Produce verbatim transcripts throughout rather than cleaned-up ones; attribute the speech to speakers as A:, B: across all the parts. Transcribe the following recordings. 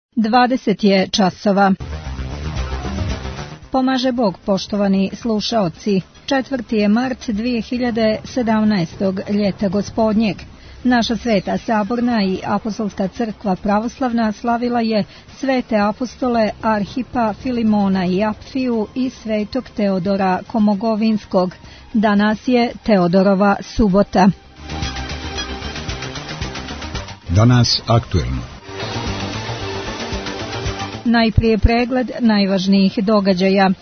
A: dvadeset je časova. Pomaže Bog, poštovani slušaoci. četvrti je mart dvije hiljade sedamnaestog. ljeta gospodnjeg. Naša sveta saborna i apostolska crkva pravoslavna slavila je svete apostole Arhipa, Filimona i Apfiju i svetog Teodora Komogovinskog. Danas je Teodorova subota.
B: Danas aktuelno.
A: Najprije pregled najvažnijih događaja.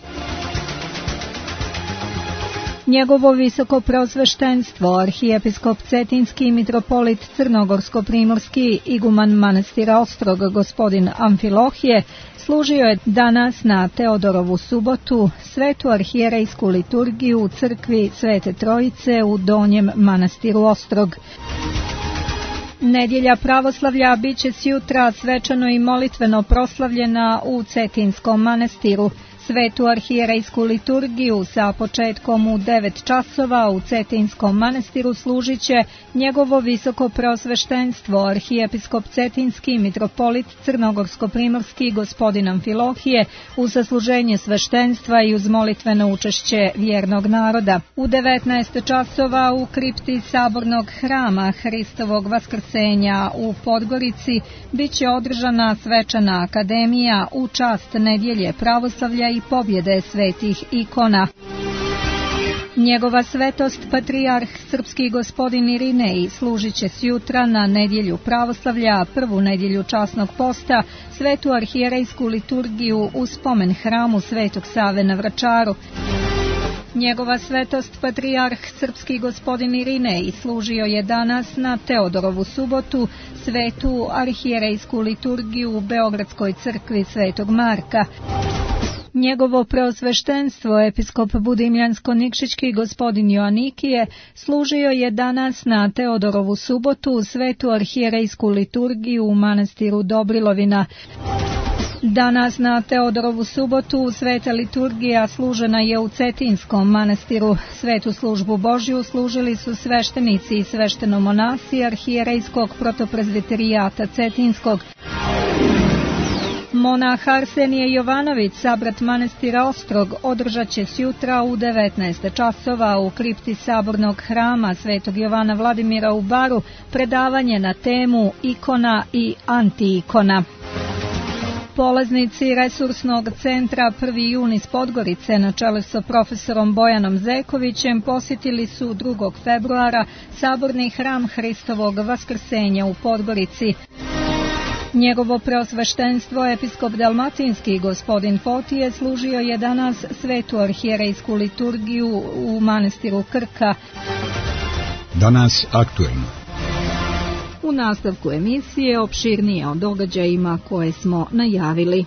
A: Njegovo visoko preosveštenstvo, arhijepiskop Cetinski, mitropolit Crnogorsko-primorski, iguman manastira Ostrog, gospodin Amfilohije, služio je danas na Teodorovu subotu svetu arhijerejsku liturgiju u crkvi Svete Trojice u Donjem manastiru Ostrog. Nedjelja pravoslavlja bit će sjutra svečano i molitveno proslavljena u Cetinskom manastiru. Svetu arhijerejsku liturgiju sa početkom u devet časova u Cetinskom manastiru služit će njegovo visoko preosveštenstvo, arhijepiskop Cetinski, mitropolit Crnogorsko-primorski, gospodin Amfilohije, uz zasluženje sveštenstva i uz molitveno učešće vjernog naroda. U devetnaest časova u kripti sabornog hrama Hristovog vaskrsenja u Podgorici bit će održana svečana akademija u čast nedjelje pravoslavlja i pobjede svetih ikona. Njegova svetost patrijarh srpski gospodin Irinej služit će sjutra na nedjelju pravoslavlja, prvu nedjelju časnog posta, svetu arhijerejsku liturgiju u spomen hramu Svetog Save na Vračaru. Njegova svetost patrijarh srpski gospodin Irinej služio je danas na Teodorovu subotu svetu arhijerejsku liturgiju u Beogradskoj crkvi Svetog Marka. Njegovo preosveštenstvo, episkop Budimljansko-Nikšićki gospodin Joanikije, služio je danas na Teodorovu subotu svetu arhijerejsku liturgiju u manastiru Dobrilovina. Danas na Teodorovu subotu sveta liturgija služena je u Cetinskom manastiru. Svetu službu Božju služili su sveštenici i sveštenomonasi arhijerejskog protoprezbiterijata Cetinskog. Monah Arsenije Jovanović, sabrat manastira Ostrog, održat će sjutra u devetnaest časova u kripti sabornog hrama Svetog Jovana Vladimira u Baru predavanje na temu ikona i antiikona. Polaznici resursnog centra prvi jun iz Podgorice na čelu sa profesorom Bojanom Zekovićem posjetili su drugog februara saborni hram Hristovog vaskrsenja u Podgorici. Njegovo preosveštenstvo, episkop Dalmatinski gospodin Fotije, služio je danas svetu arhijerejsku liturgiju u manastiru Krka.
B: Danas aktuelno.
A: U nastavku emisije opširnije o događajima koje smo najavili.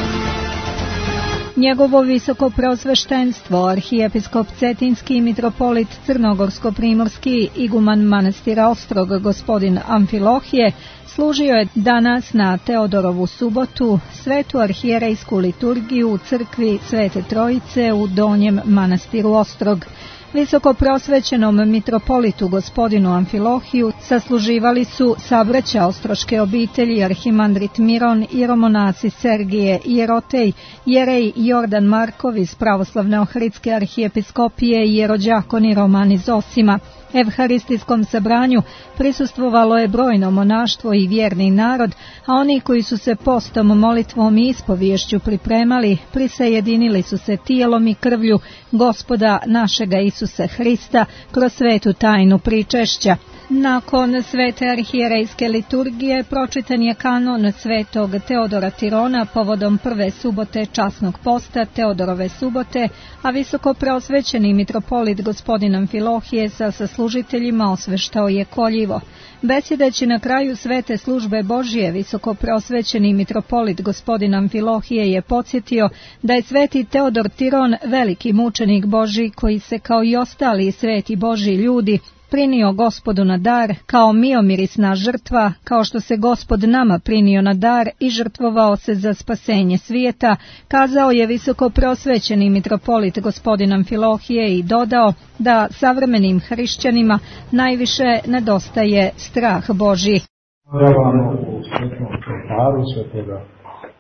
A: Njegovo visoko preosveštenstvo, arhijepiskop Cetinski, mitropolit Crnogorsko-primorski, iguman manastira Ostrog, gospodin Amfilohije, služio je danas na Teodorovu subotu svetu arhijerejsku liturgiju u crkvi Svete Trojice u Donjem manastiru Ostrog. Visoko prosvećenom mitropolitu gospodinu Amfilohiju sasluživali su sabraća ostroške obitelji arhimandrit Miron, jeromonaci Sergije Jerotej, jerej Jordan Markov iz pravoslavne ohridske arhijepiskopije i jerođakoni Roman iz Osima. Evharistijskom sabranju prisustvovalo je brojno monaštvo i vjerni narod, a oni koji su se postom, molitvom i ispoviješću pripremali, prisajedinili su se tijelom i krvlju Gospoda našega Isusa Hrista kroz svetu tajnu pričešća. Nakon svete arhijerejske liturgije pročitan je kanon svetog Teodora Tirona povodom prve subote časnog posta Teodorove subote, a visoko preosvećeni mitropolit gospodin Amfilohije sa saslužiteljima osveštao je koljivo. Besjedeći na kraju svete službe Božje, visoko preosvećeni mitropolit gospodin Amfilohije je podsjetio da je sveti Teodor Tiron veliki mučenik Božji koji se kao i ostali sveti Božji ljudi prinio Gospodu na dar kao miomirisna žrtva, kao što se Gospod nama prinio na dar i žrtvovao se za spasenje svijeta, kazao je visoko preosvećeni mitropolit gospodin Amfilohije i dodao da savremenim hrišćanima najviše nedostaje strah Božji.
C: Vjerovamo u svetnom oltaru svetoga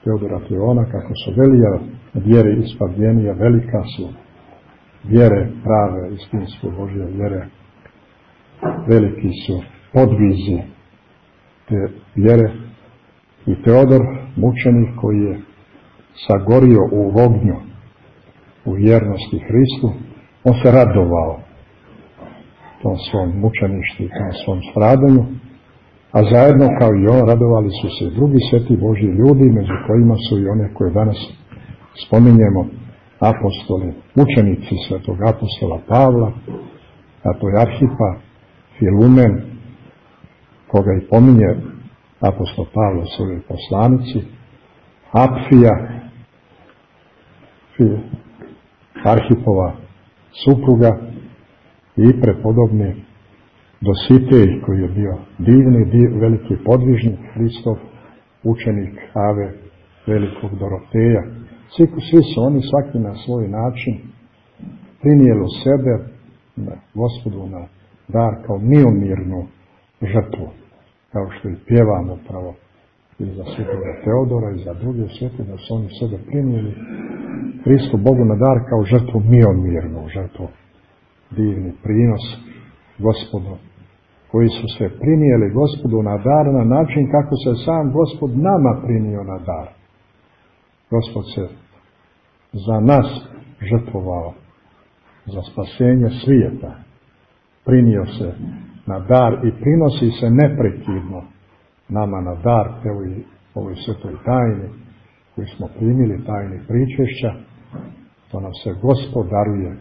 C: Teodora Kleona, kako su velija vjere ispabljenija, velika su vjere prave, istinske Božje vjere, veliki su podvizi te vjere. I Teodor, mučenik koji je sagorio u ognju u vjernosti Hristu, on se radovao tom svom mučeništvu, tom svom stradanju, a zajedno kao i on radovali su se i drugi sveti Božji ljudi, među kojima su i one koje danas spominjemo, apostoli, mučenici svetog apostola Pavla, a to je Arhipa, Filumen, koga i pominje apostol Pavlo u svojoj poslanici, Apfija, Arhipova supruga i prepodobni Dositej, koji je bio divni, div, veliki podvižnik Hristov, učenik Ave, velikog Doroteja. Svi, svi su oni svaki na svoj način prinijeli sebe na Gospodu na dar kao miomirnu žrtvu, kao što i pjevamo pravo i za svetoga Teodora i za druge svete, da su oni sebe prinijeli Hristu Bogu na dar kao žrtvu miomirnu žrtvu, divni prinos Gospodu, koji su se prinijeli Gospodu na dar na način kako se sam Gospod nama prinio na dar. Gospod se za nas žrtvovao, za spasenje svijeta, prinio se na dar i prinosi se neprekidno nama na dar, evo i ovoj svetoj tajni koju smo primili, tajni pričešća, to nam se Gospod daruje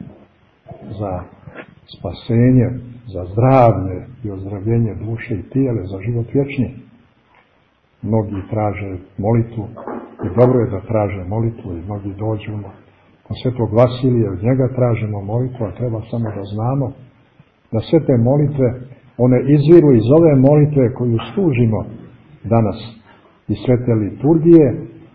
C: za spasenje, za zdravlje i ozdravljenje duše i tijele, za život vječni. Mnogi traže molitvu i dobro je da traže molitvu i mnogi dođu kod svetog Vasilija, od njega tražimo molitvu, a treba samo da znamo da sve te molitve, one izviru iz ove molitve koju služimo danas iz svete liturgije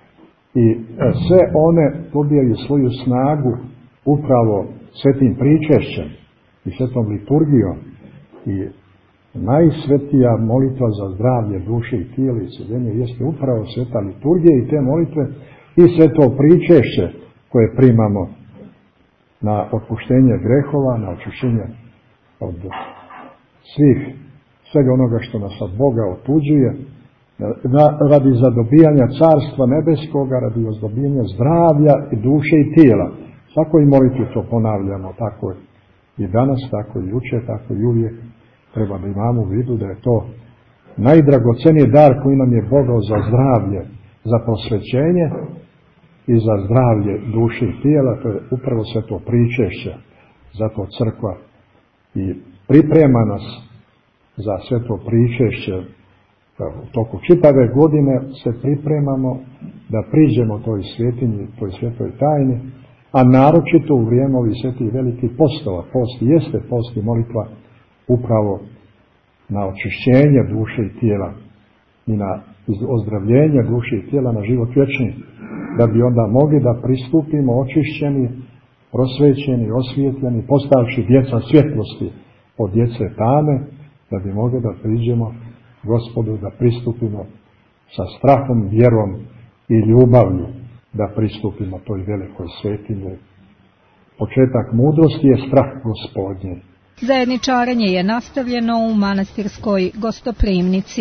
C: i sve one dobijaju svoju snagu upravo svetim pričešćem i svetom liturgijom i najsvetija molitva za zdravlje duše i tijela i isceljenje jeste upravo sveta liturgija i te molitve i sveto pričešće koje primamo na otpuštenje grehova, na očišćenje od svih, svega onoga što nas od Boga otuđuje, na, radi zadobijanja carstva nebeskoga, radi ozdobijanja zdravlja i duše i tijela. Svakoj molitvi to ponavljamo, tako i danas, tako i jučer, tako i uvijek. Treba da imamo u vidu da je to najdragoceniji dar koji nam je Bog dao za zdravlje, za prosvećenje i za zdravlje duše i tijela. To je upravo sve to pričešće. Zato crkva i priprema nas za sve to pričešće. U toku čitave godine se pripremamo da priđemo toj svetinji, toj svetoj tajni, a naročito u vrijeme ovih svetih velikih postova. Post jeste post i molitva upravo na očišćenje duše i tijela i na ozdravljenje duše i tijela na život vječni, da bi onda mogli da pristupimo očišćeni, prosvećeni, osvjetljeni, postavši djeca svjetlosti od djece tame, da bi mogli da priđemo Gospodu, da pristupimo sa strahom, vjerom i ljubavlju, da pristupimo toj velikoj svetinji. Početak mudrosti je strah Gospodnji.
A: Zajedničarenje je nastavljeno u manastirskoj gostoprimnici.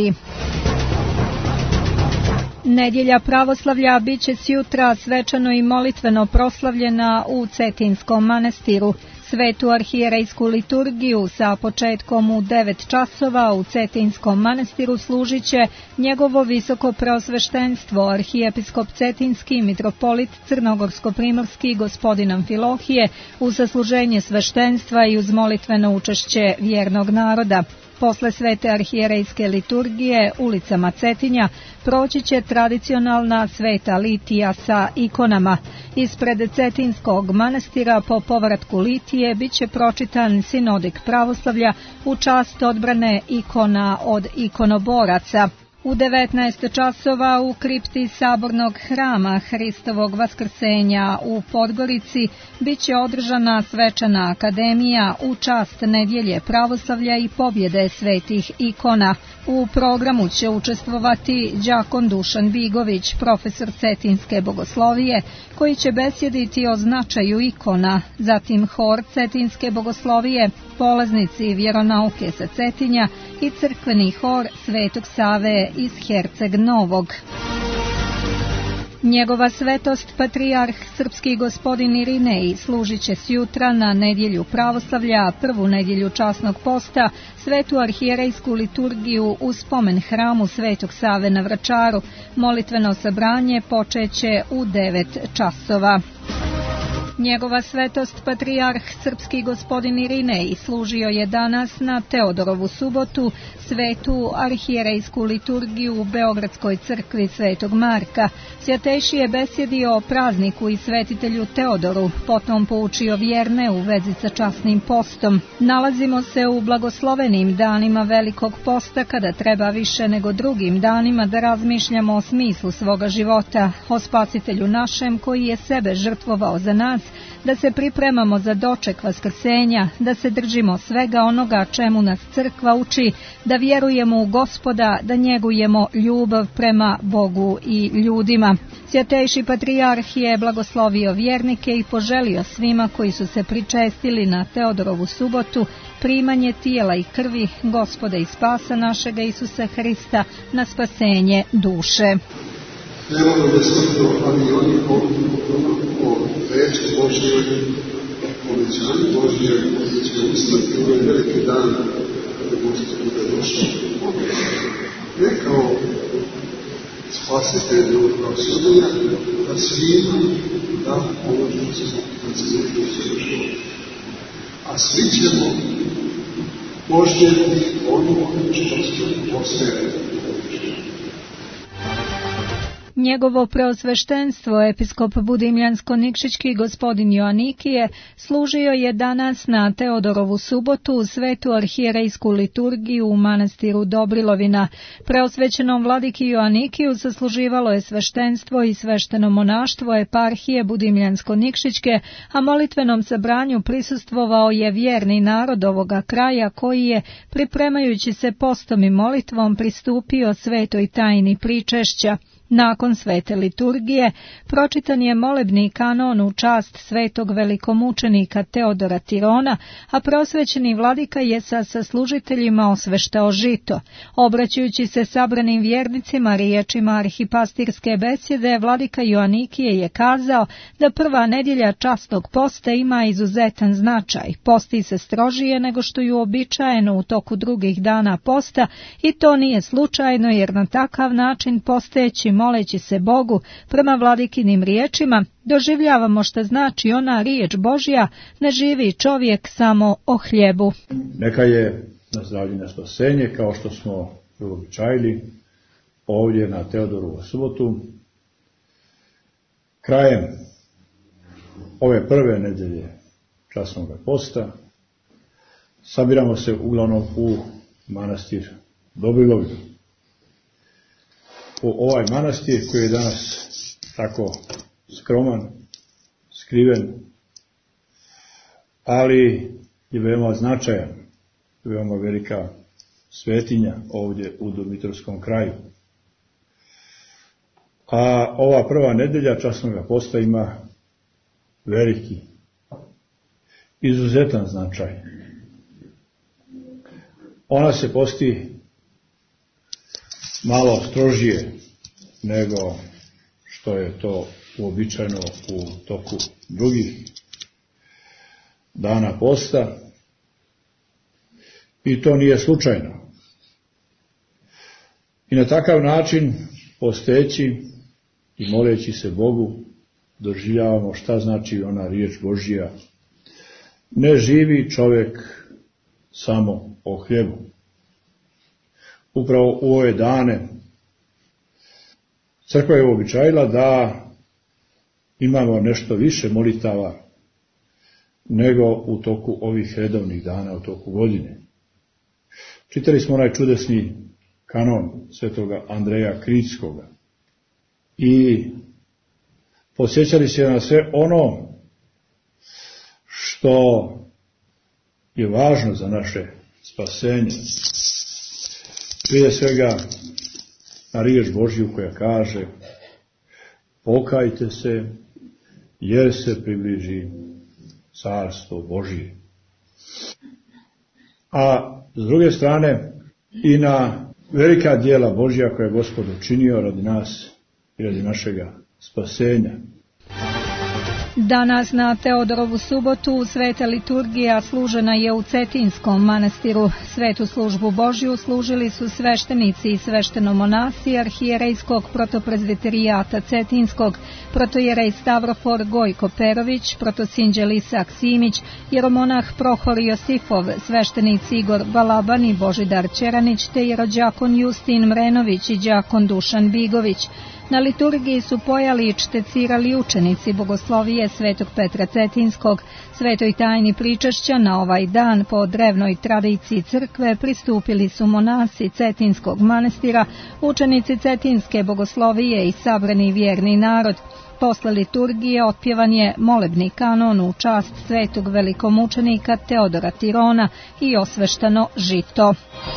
A: Nedjelja pravoslavlja bit će sjutra svečano i molitveno proslavljena u Cetinskom manastiru. Svetu arhijerejsku liturgiju sa početkom u devet časova u Cetinskom manastiru služit će njegovo visoko preosveštenstvo arhijepiskop Cetinski mitropolit Crnogorsko-primorski gospodin Amfilohije uz zasluženje sveštenstva i uz molitveno učešće vjernog naroda. Posle svete arhijerejske liturgije ulicama Cetinja proći će tradicionalna sveta litija sa ikonama. Ispred Cetinskog manastira po povratku litije bit će pročitan sinodik pravoslavlja u čast odbrane ikona od ikonoboraca. U devetnaest časova u kripti Sabornog hrama Hristovog vaskrsenja u Podgorici biće održana svečana akademija u čast nedjelje pravoslavlja i pobjede svetih ikona. U programu će učestvovati đakon Dušan Bigović, profesor Cetinske bogoslovije, koji će besjediti o značaju ikona, zatim hor Cetinske bogoslovije, polaznici vjeronauke sa Cetinja i crkveni hor Svetog Save iz Herceg Novog. Njegova svetost patrijarh srpski gospodin Irinej služit će sjutra na nedjelju pravoslavlja, prvu nedjelju časnog posta, svetu arhijerejsku liturgiju u spomen hramu Svetog Save na Vračaru. Molitveno sabranje počeće u devet časova. Njegova svetost patrijarh srpski gospodin Irinej služio je danas na Teodorovu subotu svetu arhijerejsku liturgiju u Beogradskoj crkvi Svetog Marka. Svjatejši je besjedio o prazniku i svetitelju Teodoru, potom poučio vjerne u vezi sa časnim postom. Nalazimo se u blagoslovenim danima Velikog posta, kada treba više nego drugim danima da razmišljamo o smislu svoga života, o spasitelju našem koji je sebe žrtvovao za nas, da se pripremamo za doček vaskrsenja, da se držimo svega onoga čemu nas crkva uči, da vjerujemo u Gospoda, da njegujemo ljubav prema Bogu i ljudima. Svjatejši patrijarh je blagoslovio vjernike i poželio svima koji su se pričestili na Teodorovu subotu primanje tijela i krvi Gospoda i spasa našega Isusa Hrista na spasenje duše.
D: Nemamo da smrtno, ali i oni o reči Božje, obećanju Božje, koji će ustati u ovaj veliki dan, da Gospod bude došao. Ne kao spasitelju, kao sudija, da svima da pomoćnicu na cijelom životu. A svi ćemo poželjeti ono što će posljediti.
A: Njegovo preosveštenstvo, episkop Budimljansko-Nikšićki gospodin Joanikije, služio je danas na Teodorovu subotu u svetu arhijerejsku liturgiju u manastiru Dobrilovina. Preosvećenom vladiki Joanikiju zasluživalo je sveštenstvo i svešteno monaštvo eparhije Budimljansko-Nikšićke, a molitvenom sabranju prisustvovao je vjerni narod ovoga kraja koji je, pripremajući se postom i molitvom, pristupio svetoj tajni pričešća. Nakon svete liturgije pročitan je molebni kanon u čast svetog velikomučenika Teodora Tirona, a prosvećeni vladika je sa saslužiteljima osveštao žito. Obraćajući se sabranim vjernicima riječima arhipastirske besjede, vladika Joanikije je kazao da prva nedjelja časnog posta ima izuzetan značaj. Posti se strožije nego što je uobičajeno u toku drugih dana posta i to nije slučajno, jer na takav način posteći moleći se Bogu prema vladikinim riječima, doživljavamo što znači ona riječ Božja, ne živi čovjek samo o hljebu.
E: Neka je na zdravlje na spasenje, kao što smo uobičajili ovdje na Teodorovu subotu. Krajem ove prve nedjelje časnog posta sabiramo se uglavnom u manastir Dobrilovina. U ovaj manastir koji je danas tako skroman, skriven, ali je veoma značajan, veoma velika svetinja ovdje u Domitrovskom kraju. A ova prva nedjelja časnog posta ima veliki, izuzetan značaj. Ona se posti malo strožije nego što je to uobičajeno u toku drugih dana posta, i to nije slučajno. I na takav način posteći i moleći se Bogu doživljavamo šta znači ona riječ Božja: ne živi čovjek samo o hljebu. Upravo u ove dane crkva je uobičajila da imamo nešto više molitava nego u toku ovih redovnih dana, u toku godine. Čitali smo onaj čudesni kanon svetoga Andreja Kritskoga. I podsjećali se na sve ono što je važno za naše spasenje. Prije svega na riječ Božju koja kaže: pokajte se, jer se približi carstvo Božje. A s druge strane i na velika djela Božja koja je Gospod učinio radi nas i radi našega spasenja.
A: Danas na Teodorovu subotu sveta liturgija služena je u Cetinskom manastiru. Svetu službu Božju služili su sveštenici i sveštenomonasi arhijerejskog protoprezbiterijata Cetinskog, protojerej Stavrofor Gojko Perović, protosinđel Isak Simić, jeromonah Prohor Josifov, sveštenici Igor Balaban i Božidar Čeranić, te jerođakon Justin Mrenović i đakon Dušan Bigović. Na liturgiji su pojali i čtecirali učenici bogoslovije svetog Petra Cetinskog. Svetoj tajni pričašća na ovaj dan po drevnoj tradiciji crkve pristupili su monasi Cetinskog manastira, učenici Cetinske bogoslovije i sabrani vjerni narod. Posle liturgije otpjevan je molebni kanon u čast svetog velikomučenika Teodora Tirona i osveštano žito.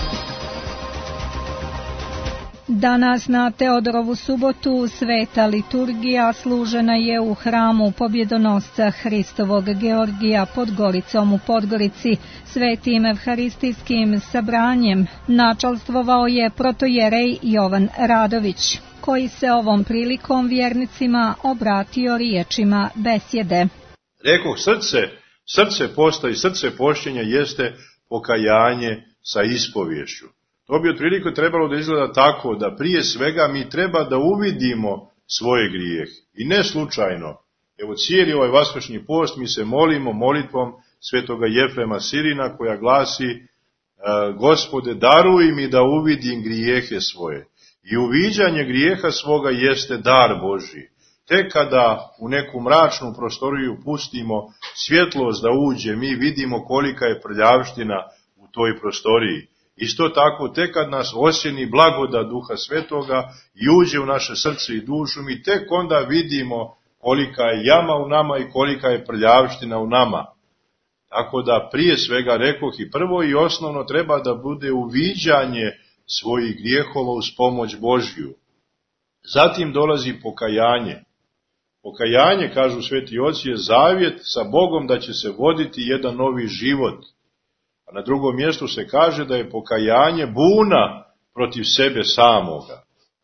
A: Danas na Teodorovu subotu sveta liturgija služena je u hramu pobjedonosca Hristovog Georgija pod Goricom u Podgorici. Svetim evharistijskim sabranjem načalstvovao je protojerej Jovan Radović, koji se ovom prilikom vjernicima obratio riječima besjede.
F: Rekoh, srce, srce posta i srce pošćenja jeste pokajanje sa ispovješću. To bi otprilike trebalo da izgleda tako, da prije svega mi treba da uvidimo svoje grijehe. I ne slučajno. Evo cijeli ovaj vaskršnji post mi se molimo molitvom svetoga Jefrema Sirina koja glasi: Gospode, daruj mi da uvidim grijehe svoje. I uviđanje grijeha svoga jeste dar Božji. Tek kada u neku mračnu prostoriju pustimo svjetlost da uđe, mi vidimo kolika je prljavština u toj prostoriji. Isto tako, tek kad nas osjeni blagodat Duha Svetoga i uđe u naše srce i dušu, mi tek onda vidimo kolika je jama u nama i kolika je prljavština u nama. Tako da prije svega rekoh i prvo i osnovno treba da bude uviđanje svojih grijehova uz pomoć Božju. Zatim dolazi pokajanje. Pokajanje, kažu sveti oci, je zavjet sa Bogom da će se voditi jedan novi život. A na drugom mjestu se kaže da je pokajanje buna protiv sebe samoga.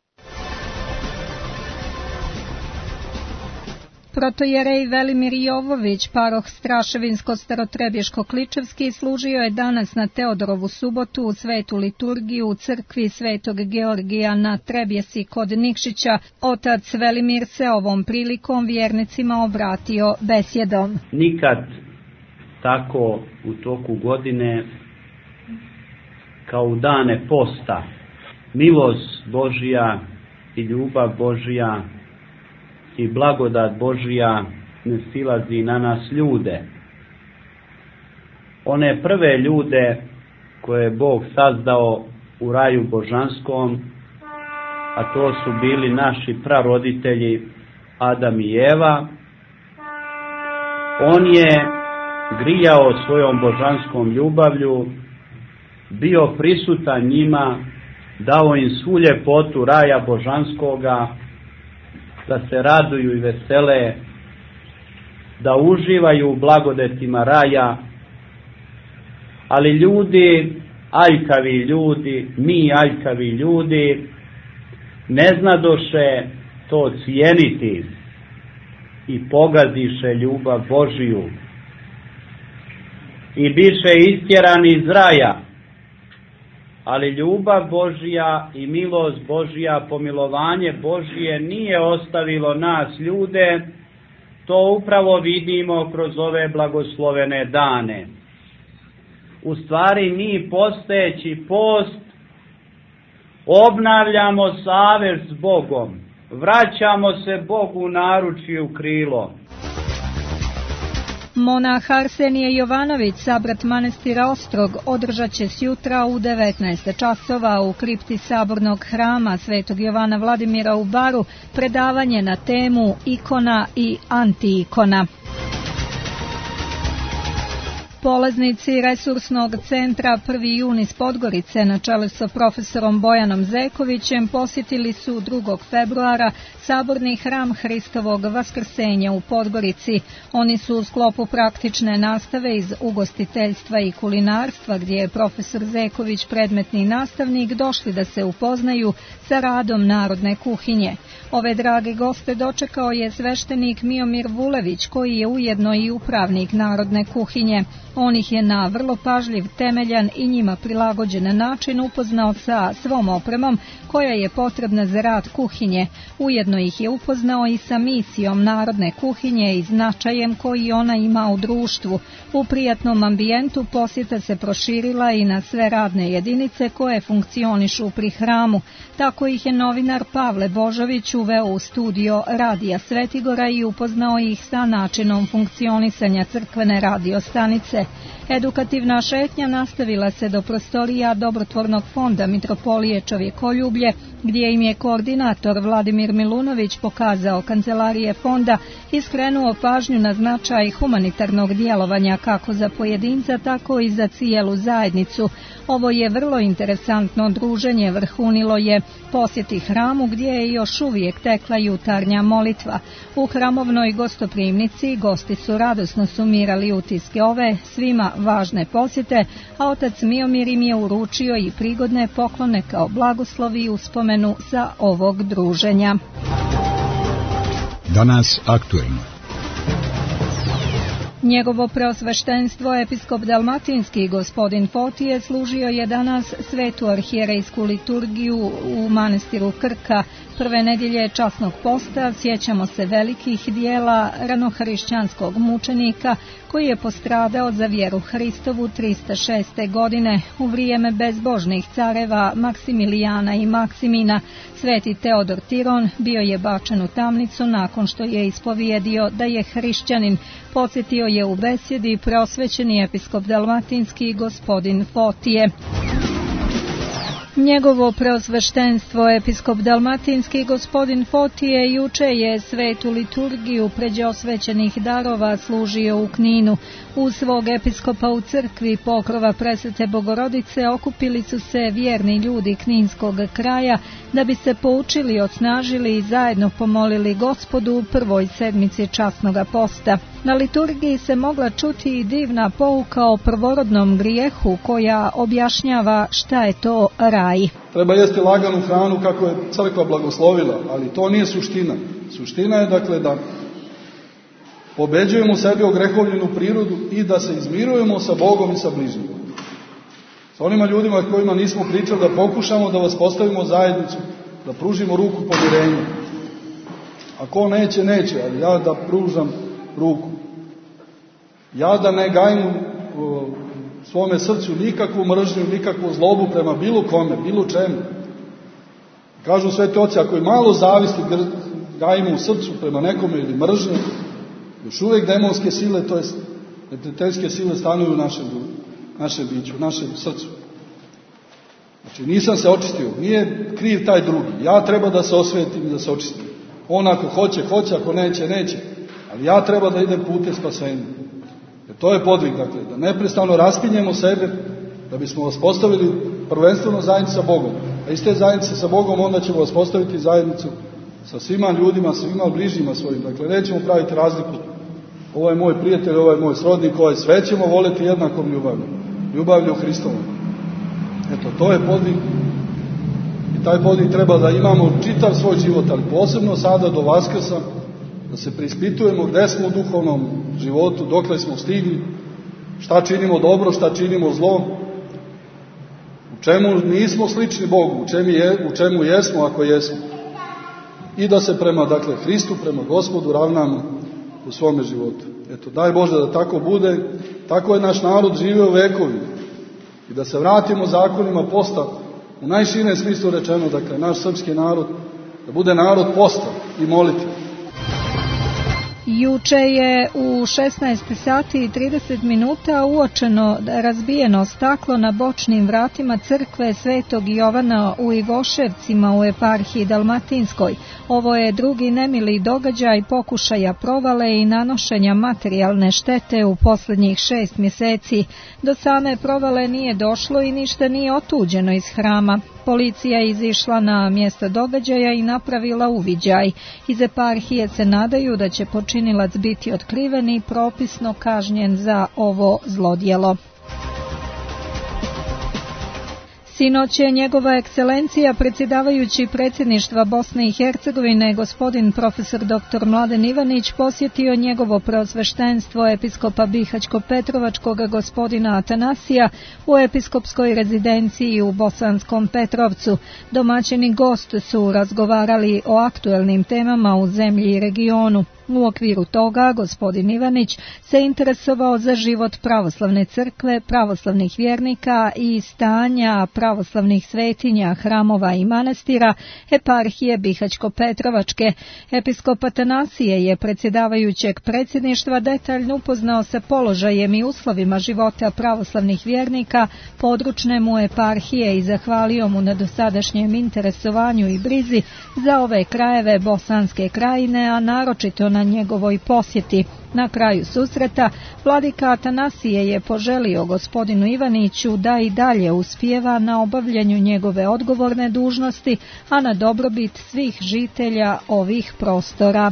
A: Protojerej Velimir Jovović, paroh Straševinsko-Starotrebješko-Kličevski, služio je danas na Teodorovu subotu u svetu liturgiju u crkvi svetog Georgija na Trebjesi kod Nikšića. Otac Velimir se ovom prilikom vjernicima obratio besjedom.
G: Nikad tako u toku godine kao u dane posta milost Božja i ljubav Božja i blagodat Božja ne silazi na nas ljude. One prve ljude koje je Bog sazdao u raju božanskom, a to su bili naši praroditelji Adam i Eva, on je grijao svojom božanskom ljubavlju, bio prisutan njima, dao im svu ljepotu raja božanskoga, da se raduju i vesele, da uživaju u blagodetima raja, ali ljudi, aljkavi ljudi, mi aljkavi ljudi, ne znadoše to cijeniti i pogaziše ljubav Božiju i biše istjerani iz raja. Ali ljubav Božja i milost Božja, pomilovanje Božje nije ostavilo nas ljude, to upravo vidimo kroz ove blagoslovene dane. U stvari mi posteći post obnavljamo savez s Bogom, vraćamo se Bogu u naručje u krilo.
A: Monah Arsenije Jovanović, sabrat manastira Ostrog, održat će sjutra u devetnaest časova u kripti Sabornog hrama Svetog Jovana Vladimira u Baru predavanje na temu ikona i antiikona. Polaznici resursnog centra prvi jun iz Podgorice na čelu sa profesorom Bojanom Zekovićem posjetili su drugog februara Saborni hram Hristovog Vaskrsenja u Podgorici. Oni su u sklopu praktične nastave iz ugostiteljstva i kulinarstva, gdje je profesor Zeković predmetni nastavnik, došli da se upoznaju sa radom narodne kuhinje. Ove drage goste dočekao je sveštenik Miomir Vulević, koji je ujedno i upravnik narodne kuhinje. On ih je na vrlo pažljiv, temeljan i njima prilagođen način upoznao sa svom opremom koja je potrebna za rad kuhinje. Ujedno ih je upoznao i sa misijom narodne kuhinje i značajem koji ona ima u društvu. U prijatnom ambijentu posjeta se proširila i na sve radne jedinice koje funkcionišu pri hramu. Tako ih je novinar Pavle Božović uveo u studio Radija Svetigora i upoznao ih sa načinom funkcionisanja crkvene radio stanice. Edukativna šetnja nastavila se do prostorija Dobrotvornog fonda Mitropolije Čovjekoljublje, gdje im je koordinator Vladimir Milunović pokazao kancelarije fonda i skrenuo pažnju na značaj humanitarnog djelovanja kako za pojedinca, tako i za cijelu zajednicu. Ovo je vrlo interesantno druženje vrhunilo je posjeti hramu, gdje je još uvijek tekla jutarnja molitva. U hramovnoj gostoprimnici gosti su radosno sumirali utiske ove svima važne posjete, a otac Miomir im je uručio i prigodne poklone kao blagoslovi i uspomenu sa ovog druženja.
B: Danas aktuelno.
A: Njegovo preosveštenstvo episkop dalmatinski gospodin Fotije služio je danas svetu arhijerejsku liturgiju u manastiru Krka. Prve nedjelje časnog posta sjećamo se velikih dijela ranohrišćanskog mučenika koji je postradao za vjeru Hristovu trista šeste. godine u vrijeme bezbožnih careva Maksimilijana i Maksimina. Sveti Teodor Tiron bio je bačen u tamnicu nakon što je ispovijedio da je hrišćanin. Podsjetio je u besjedi preosvećeni episkop dalmatinski gospodin Fotije. Njegovo preosveštenstvo episkop dalmatinski gospodin Fotije juče je svetu liturgiju pređe osvećenih darova služio u Kninu. U svog episkopa u crkvi pokrova Presvete Bogorodice okupili su se vjerni ljudi kninskog kraja da bi se poučili, osnažili i zajedno pomolili Gospodu u prvoj sedmici časnoga posta. Na liturgiji se mogla čuti i divna pouka o prvorodnom grijehu koja objašnjava šta je to raj.
H: Treba jesti laganu hranu kako je crkva blagoslovila, ali to nije suština. Suština je dakle da pobeđujemo sebi ogrehovljenu prirodu i da se izmirujemo sa Bogom i sa bližnjima. Sa onima ljudima kojima nismo pričali da pokušamo da vas postavimo zajednicu, da pružimo ruku pomirenja. Ako neće, neće, ali ja da pružam ruku. Ja da ne gajim u svome srcu nikakvu mržnju, nikakvu zlobu prema bilo kome, bilo čemu. Kažu sveti oci, ako je malo zavisti gajimo u srcu prema nekome ili mržnje, još uvijek demonske sile, to je neprijateljske sile stanuju u našem, našem biću, u našem srcu. Znači nisam se očistio, nije kriv taj drugi. Ja treba da se osvetim i da se očistim. On ako hoće, hoće, ako neće, neće. Ali ja treba da idem putem spasenja. Jer to je podvig, dakle, da neprestano raspinjemo sebe, da bismo vas postavili prvenstveno zajednicu sa Bogom. A iz te zajednice sa Bogom onda ćemo vas postaviti zajednicu sa svima ljudima, svima bližnjima svojim. Dakle, nećemo praviti razliku. Ovo je moj prijatelj, ovo je moj srodnik, ovaj sve ćemo voliti jednakom ljubavlju. Ljubavlju Hristovom. Eto, to je podvig. I taj podvig treba da imamo čitav svoj život, ali posebno sada do Vaskrsa, da se preispitujemo gde smo u duhovnom životu, dokle smo stigli, šta činimo dobro, šta činimo zlo, u čemu nismo slični Bogu, u čemu, je, u čemu jesmo ako jesmo. I da se prema, dakle, Hristu, prema Gospodu ravnamo u svome životu. Eto, daj Bože da tako bude, tako je naš narod živio vekovi. I da se vratimo zakonima posta, u najširem smislu rečeno, dakle, naš srpski narod, da bude narod posta i molitve.
A: Juče je u šesnaest sati i trideset minuta uočeno razbijeno staklo na bočnim vratima crkve Svetog Jovana u Ivoševcima u eparhiji Dalmatinskoj. Ovo je drugi nemili događaj pokušaja provale i nanošenja materijalne štete u posljednjih šest mjeseci. Do same provale nije došlo i ništa nije otuđeno iz hrama. Policija je izišla na mjesto događaja i napravila uviđaj. Iz eparhije se nadaju da će počinilac biti otkriven i propisno kažnjen za ovo zlodjelo. Sinoć je njegova ekscelencija predsjedavajući predsjedništva Bosne i Hercegovine gospodin profesor doktor Mladen Ivanić posjetio njegovo preosveštenstvo episkopa Bihaćko-Petrovačkog gospodina Atanasija u episkopskoj rezidenciji u Bosanskom Petrovcu. Domaćini gost su razgovarali o aktuelnim temama u zemlji i regionu. U okviru toga gospodin Ivanić se interesovao za život pravoslavne crkve, pravoslavnih vjernika i stanja pravoslavnih svetinja, hramova i manastira eparhije Bihaćko-Petrovačke. Episkop Atanasije je predsjedavajućeg predsjedništva detaljno upoznao sa položajem i uslovima života pravoslavnih vjernika područne mu eparhije i zahvalio mu na dosadašnjem interesovanju i brizi za ove krajeve Bosanske krajine, a naročito na njegovoj posjeti. Na kraju susreta vladika Atanasije je poželio gospodinu Ivaniću da i dalje uspijeva na obavljanju njegove odgovorne dužnosti, a na dobrobit svih žitelja ovih prostora.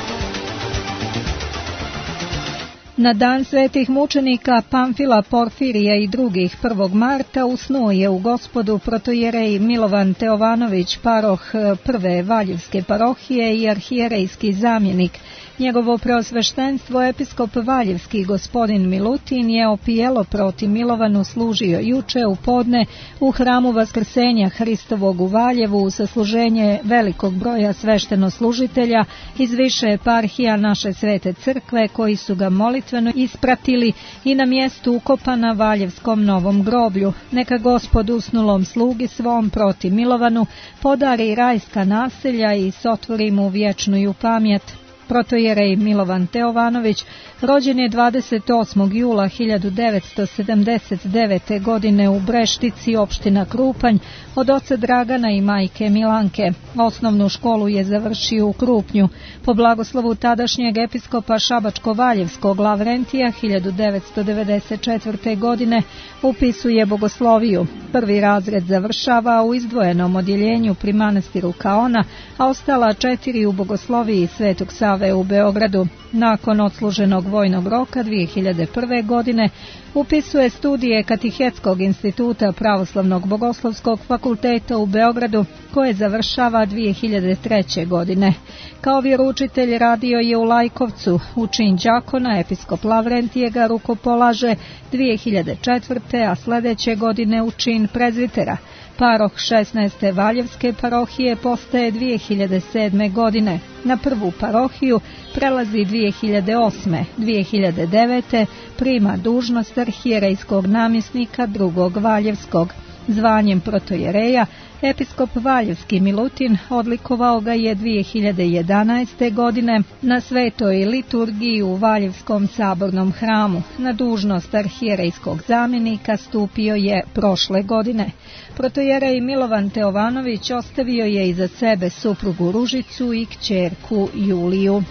A: Na dan svetih mučenika Pamfila, Porfirija i drugih prvog marta usnuo je u Gospodu protojerej Milovan Teovanović, paroh prve Valjevske parohije i arhijerejski zamjenik. Njegovo preosveštenstvo episkop Valjevski gospodin Milutin je opijelo proti Milovanu služio juče u podne u hramu Vaskrsenja Hristovog u Valjevu u sasluženje velikog broja sveštenoslužitelja iz više eparhija naše svete crkve koji su ga molitveno ispratili i na mjestu ukopa na Valjevskom novom groblju. Neka Gospod usnulom slugi svom proti Milovanu podari rajska naselja i sotvori mu vječnu pamjet. Protojerej Milovan Teovanović rođen je dvadeset osmog jula hiljadu devetsto sedamdeset devete. godine u Breštici, opština Krupanj, od oca Dragana i majke Milanke. Osnovnu školu je završio u Krupnju. Po blagoslovu tadašnjeg episkopa Šabačko-Valjevskog Lavrentija hiljadu devetsto devedeset četvrte. godine upisuje bogosloviju. Prvi razred završava u izdvojenom odjeljenju pri manastiru Kaona, a ostala četiri u bogosloviji Svetog Save u Beogradu. Nakon odsluženog vojnog roka dvije hiljade prve. godine upisuje studije Katehetskog instituta Pravoslavnog bogoslovskog fakulteta u Beogradu, koje završava dvije hiljade treće. godine. Kao vjeroučitelj radio je u Lajkovcu, u čin đakona episkop Lavrentije ga rukopolaže dvije hiljade četvrte. a sljedeće godine u čin prezvitera. Paroh šesnaeste Valjevske parohije postaje dvije hiljade sedme. godine. Na prvu parohiju prelazi dvije hiljade osme. dvije hiljade devete. prima dužnost arhijerejskog namjesnika drugog Valjevskog. Zvanjem protojereja episkop Valjevski Milutin odlikovao ga je dvije hiljade jedanaeste. godine na svetoj liturgiji u Valjevskom sabornom hramu. Na dužnost arhijerejskog zamjenika stupio je prošle godine. Protojerej Milovan Teovanović ostavio je iza sebe suprugu Ružicu i kćerku Juliju.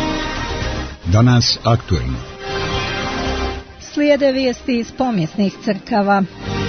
B: Danas aktuelno.
A: Slijede vijesti iz pomjesnih crkava.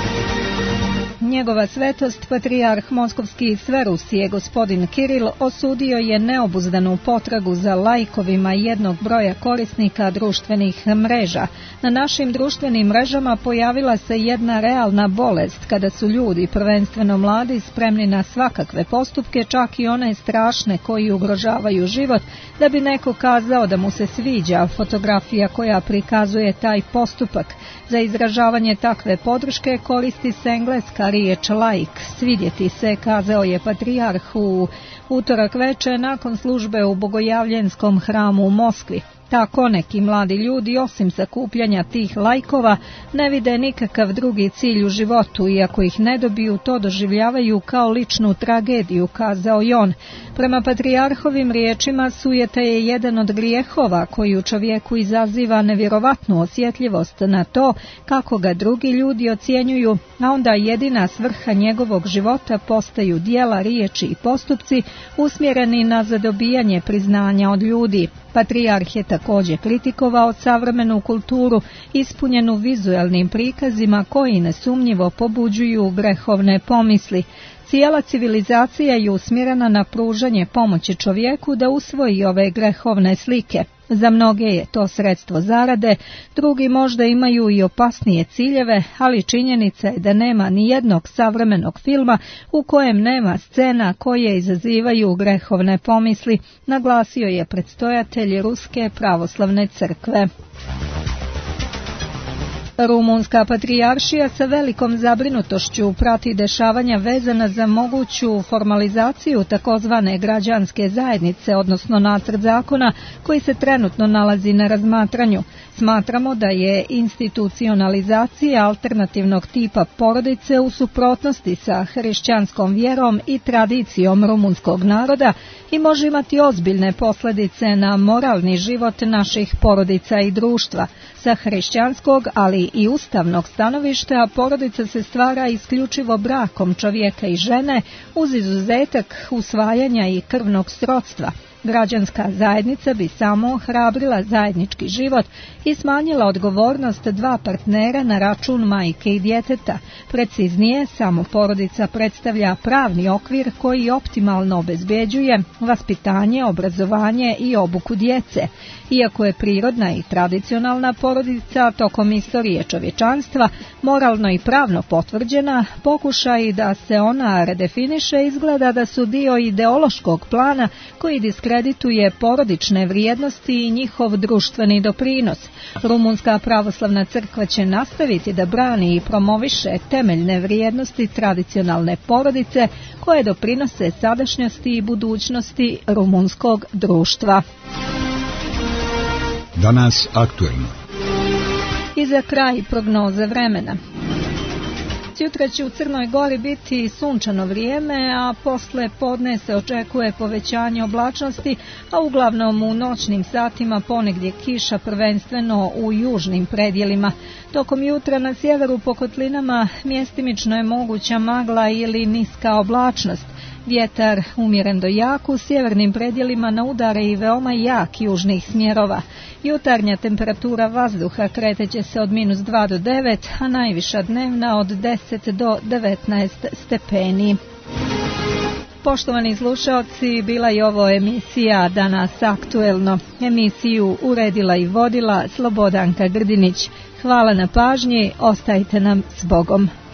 A: Njegova svetost, patrijarh Moskovski i sve Rusije, gospodin Kiril, osudio je neobuzdanu potragu za lajkovima jednog broja korisnika društvenih mreža. Na našim društvenim mrežama pojavila se jedna realna bolest, kada su ljudi, prvenstveno mladi, spremni na svakakve postupke, čak i one strašne koji ugrožavaju život, da bi neko kazao da mu se sviđa fotografija koja prikazuje taj postupak. Za izražavanje takve podrške koristi se engleska riječ like, svidjeti se, kazao je patrijarh u utorak veče nakon službe u Bogojavljenskom hramu u Moskvi. Tako neki mladi ljudi, osim sakupljanja tih lajkova, ne vide nikakav drugi cilj u životu, iako ih ne dobiju, to doživljavaju kao ličnu tragediju, kazao je on. Prema patrijarhovim riječima, sujeta je jedan od grijehova koji u čovjeku izaziva nevjerovatnu osjetljivost na to kako ga drugi ljudi ocjenjuju, a onda jedina svrha njegovog života postaju djela, riječi i postupci usmjereni na zadobijanje priznanja od ljudi. Patrijarh je također kritikovao savremenu kulturu ispunjenu vizualnim prikazima koji nesumnjivo pobuđuju grehovne pomisli. Cijela civilizacija je usmjerena na pružanje pomoći čovjeku da usvoji ove grehovne slike. Za mnoge je to sredstvo zarade, drugi možda imaju i opasnije ciljeve, ali činjenica je da nema ni jednog savremenog filma u kojem nema scena koje izazivaju grehovne pomisli, naglasio je predstojatelj Ruske pravoslavne crkve. Rumunska patrijaršija sa velikom zabrinutošću prati dešavanja vezana za moguću formalizaciju takozvane građanske zajednice, odnosno nacrt zakona koji se trenutno nalazi na razmatranju. Smatramo da je institucionalizacija alternativnog tipa porodice u suprotnosti sa hrišćanskom vjerom i tradicijom rumunskog naroda i može imati ozbiljne posljedice na moralni život naših porodica i društva. Sa hrišćanskog, ali i ustavnog stanovišta, porodica se stvara isključivo brakom čovjeka i žene uz izuzetak usvajanja i krvnog srodstva. Građanska zajednica bi samo ohrabrila zajednički život i smanjila odgovornost dva partnera na račun majke i djeteta. Preciznije, samo porodica predstavlja pravni okvir koji optimalno obezbeđuje vaspitanje, obrazovanje i obuku djece. Iako je prirodna i tradicionalna porodica tokom istorije čovječanstva moralno i pravno potvrđena, pokušaj da se ona redefiniše izgleda da su dio ideološkog plana koji diskredituje porodične vrijednosti i njihov društveni doprinos. Rumunska pravoslavna crkva će nastaviti da brani i promoviše temeljne vrijednosti tradicionalne porodice koje doprinose sadašnjosti i budućnosti rumunskog društva.
B: Danas aktuelno.
A: I za kraj prognoze vremena. Jutra će u Crnoj Gori biti sunčano vrijeme, a posle podne se očekuje povećanje oblačnosti, a uglavnom u noćnim satima ponegdje kiša, prvenstveno u južnim predjelima. Tokom jutra na sjeveru po kotlinama mjestimično je moguća magla ili niska oblačnost. Vjetar umjeren do jak, u sjevernim predjelima na udare i veoma jak južnih smjerova. Jutarnja temperatura vazduha kreteće se od minus dva do devet, a najviša dnevna od deset do devetnaest stepeni. Poštovani slušalci, bila je ovo emisija Danas aktuelno. Emisiju uredila i vodila Slobodanka Grdinić. Hvala na pažnji, ostajte nam s Bogom.